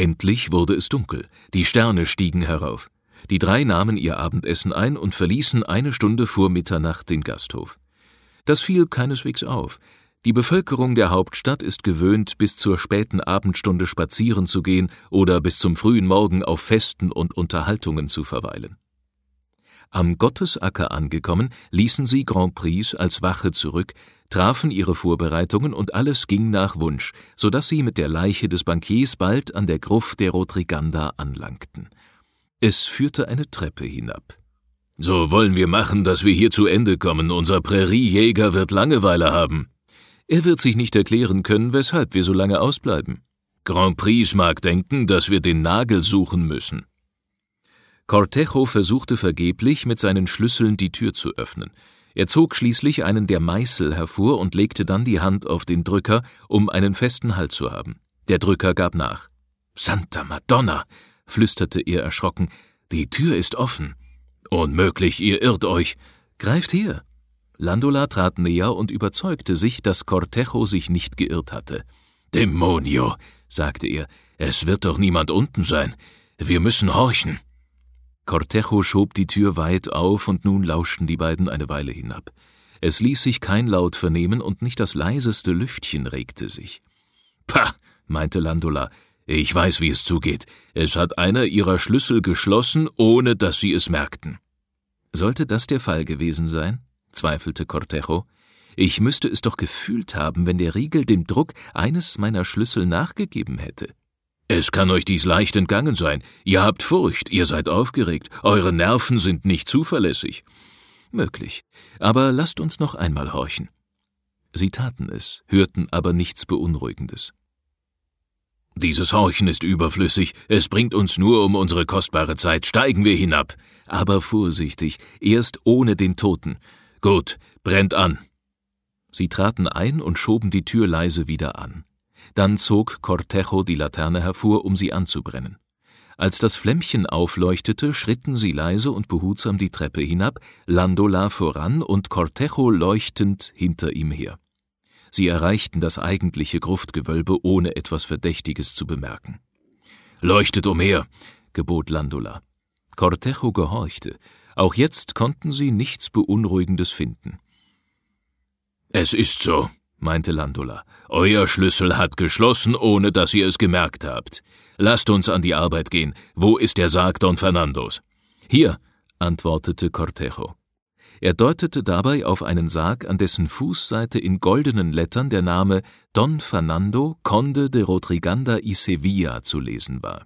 Endlich wurde es dunkel, die Sterne stiegen herauf. Die drei nahmen ihr Abendessen ein und verließen 1 Stunde vor Mitternacht den Gasthof. Das fiel keineswegs auf. Die Bevölkerung der Hauptstadt ist gewöhnt, bis zur späten Abendstunde spazieren zu gehen oder bis zum frühen Morgen auf Festen und Unterhaltungen zu verweilen. Am Gottesacker angekommen, ließen sie Grand Prix als Wache zurück, trafen ihre Vorbereitungen und alles ging nach Wunsch, so dass sie mit der Leiche des Bankiers bald an der Gruft der Rodriganda anlangten. Es führte eine Treppe hinab. »So wollen wir machen, dass wir hier zu Ende kommen. Unser Präriejäger wird Langeweile haben. Er wird sich nicht erklären können, weshalb wir so lange ausbleiben. Grand Prix mag denken, dass wir den Nagel suchen müssen.« Cortejo versuchte vergeblich, mit seinen Schlüsseln die Tür zu öffnen. Er zog schließlich einen der Meißel hervor und legte dann die Hand auf den Drücker, um einen festen Halt zu haben. Der Drücker gab nach. »Santa Madonna«, flüsterte er erschrocken, »die Tür ist offen.« »Unmöglich, ihr irrt euch. Greift her.« Landola trat näher und überzeugte sich, dass Cortejo sich nicht geirrt hatte. »Demonio«, sagte er, »es wird doch niemand unten sein. Wir müssen horchen.« Cortejo schob die Tür weit auf und nun lauschten die beiden eine Weile hinab. Es ließ sich kein Laut vernehmen und nicht das leiseste Lüftchen regte sich. »Pah«, meinte Landola, »ich weiß, wie es zugeht. Es hat einer ihrer Schlüssel geschlossen, ohne dass sie es merkten.« »Sollte das der Fall gewesen sein?« zweifelte Cortejo. »Ich müsste es doch gefühlt haben, wenn der Riegel dem Druck eines meiner Schlüssel nachgegeben hätte.« »Es kann euch dies leicht entgangen sein. Ihr habt Furcht, ihr seid aufgeregt, eure Nerven sind nicht zuverlässig.« »Möglich, aber lasst uns noch einmal horchen.« Sie taten es, hörten aber nichts Beunruhigendes. »Dieses Horchen ist überflüssig, es bringt uns nur um unsere kostbare Zeit. Steigen wir hinab. Aber vorsichtig, erst ohne den Toten. Gut, brennt an.« Sie traten ein und schoben die Tür leise wieder an. Dann zog Cortejo die Laterne hervor, um sie anzubrennen. Als das Flämmchen aufleuchtete, schritten sie leise und behutsam die Treppe hinab, Landola voran und Cortejo leuchtend hinter ihm her. Sie erreichten das eigentliche Gruftgewölbe, ohne etwas Verdächtiges zu bemerken. »Leuchtet umher«, gebot Landola. Cortejo gehorchte. Auch jetzt konnten sie nichts Beunruhigendes finden. »Es ist so«, meinte Landola. »Euer Schlüssel hat geschlossen, ohne dass ihr es gemerkt habt. Lasst uns an die Arbeit gehen. Wo ist der Sarg Don Fernandos?« »Hier«, antwortete Cortejo. Er deutete dabei auf einen Sarg, an dessen Fußseite in goldenen Lettern der Name Don Fernando, Conde de Rodriganda y Sevilla zu lesen war.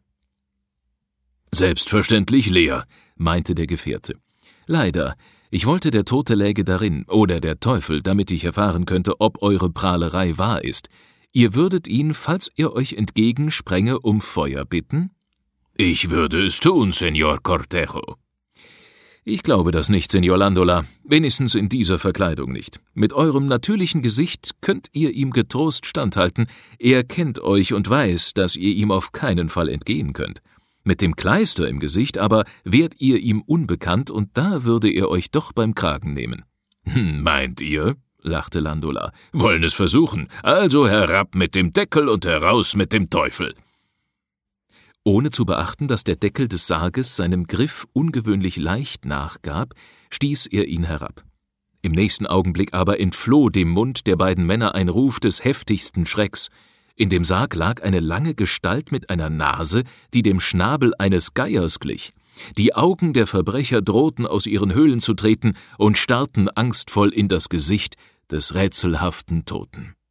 »Selbstverständlich leer«, meinte der Gefährte. »Leider. Ich wollte, der Tote läge darin, oder der Teufel, damit ich erfahren könnte, ob eure Prahlerei wahr ist. Ihr würdet ihn, falls er euch entgegensprenge, um Feuer bitten?« »Ich würde es tun, Señor Cortejo.« »Ich glaube das nicht, Señor Landola, wenigstens in dieser Verkleidung nicht. Mit eurem natürlichen Gesicht könnt ihr ihm getrost standhalten. Er kennt euch und weiß, dass ihr ihm auf keinen Fall entgehen könnt. Mit dem Kleister im Gesicht aber wärt ihr ihm unbekannt und da würde er euch doch beim Kragen nehmen.« »Meint ihr?«, lachte Landola. »Wollen es versuchen. Also herab mit dem Deckel und heraus mit dem Teufel.« Ohne zu beachten, dass der Deckel des Sarges seinem Griff ungewöhnlich leicht nachgab, stieß er ihn herab. Im nächsten Augenblick aber entfloh dem Mund der beiden Männer ein Ruf des heftigsten Schrecks. In dem Sarg lag eine lange Gestalt mit einer Nase, die dem Schnabel eines Geiers glich. Die Augen der Verbrecher drohten aus ihren Höhlen zu treten und starrten angstvoll in das Gesicht des rätselhaften Toten.